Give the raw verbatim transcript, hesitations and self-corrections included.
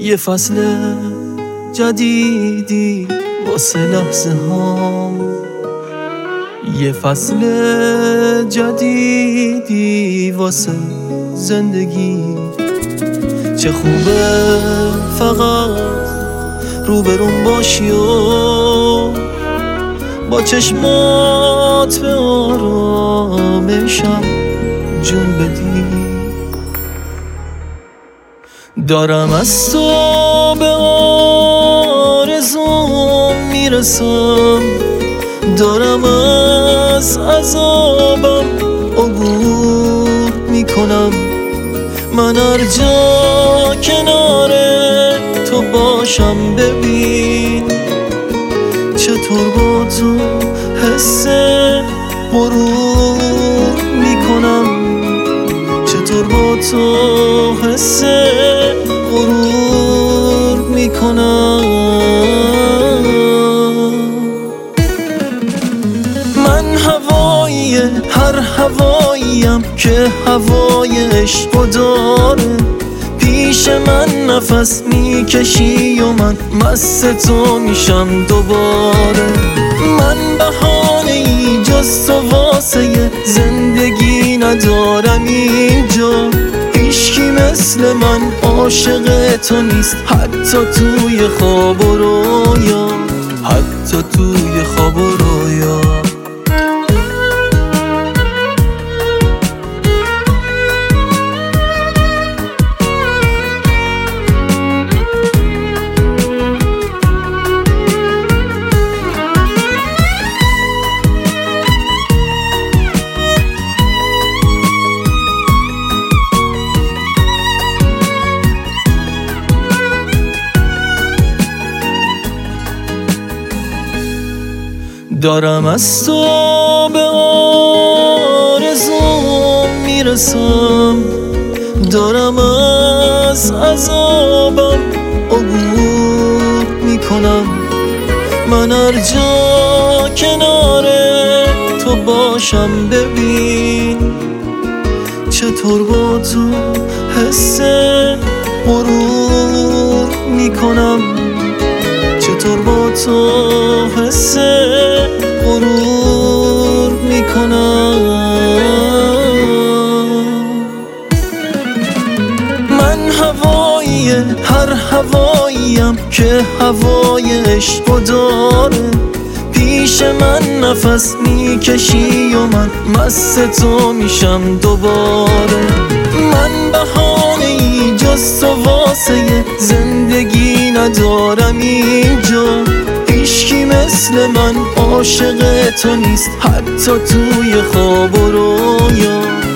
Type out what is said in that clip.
یه فصل جدیدی واسه لحظه هام، یه فصل جدیدی واسه زندگی. چه خوبه فقط روبرون باشی و با چشمات به آرامشم جون بدی. دارم از تو به آرزوم میرسم، دارم از عذابم عبور میکنم. من هر جا کنار تو باشم ببین چطور با تو حس غرور میکنم، چطور با تو حس غرور میکنم. من هوایی هر هواییم که هوای عشق داره، پیش من نفس میکشی و من مست تو میشم دوباره. من بهانه ای جز تو واسه زندگی ندارم اینجا، هیچکی مثل من عاشق تو نیست، حتی توی خواب و رویا، حتی توی خواب و رویا. دارم از تو به آرزوم میرسم، دارم از عذابم عبور میکنم. من هر جا کنار تو باشم ببین چطور با تو حس غرور میکنم، چطور با تو حس غرور میکنم. من هوایی هر هواییم که هوای عشق داره، پیش من نفس میکشی و من مست تو میشم دوباره. من بهانه ای جز تو واسه زندگی ندارم اینجا، هیچکی مثل من عاشق تو نیست، حتی توی خواب و رویا.